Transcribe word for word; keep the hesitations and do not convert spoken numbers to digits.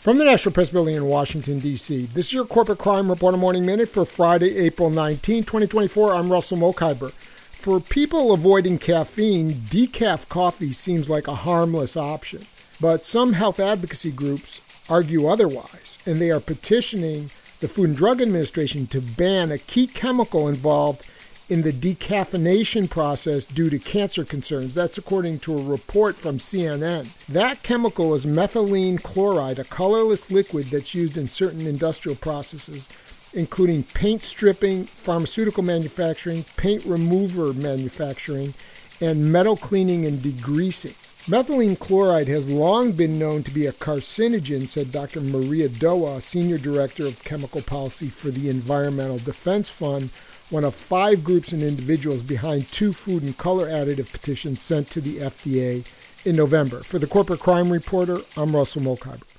From the National Press Building in Washington, D C, this is your Corporate Crime Reporter Morning Minute for Friday, April nineteenth, twenty twenty-four. I'm Russell Mokhiber. For people avoiding caffeine, decaf coffee seems like a harmless option. But some health advocacy groups argue otherwise, and they are petitioning the Food and Drug Administration to ban a key chemical involved in the decaffeination process due to cancer concerns. That's according to a report from C N N. That chemical is methylene chloride, a colorless liquid that's used in certain industrial processes, including paint stripping, pharmaceutical manufacturing, paint remover manufacturing, and metal cleaning and degreasing. Methylene chloride has long been known to be a carcinogen, said Doctor Maria Doa, Senior Director of Chemical Policy for the Environmental Defense Fund, one of five groups and individuals behind two food and color additive petitions sent to the F D A in November. For the Corporate Crime Reporter, I'm Russell Mokhiber.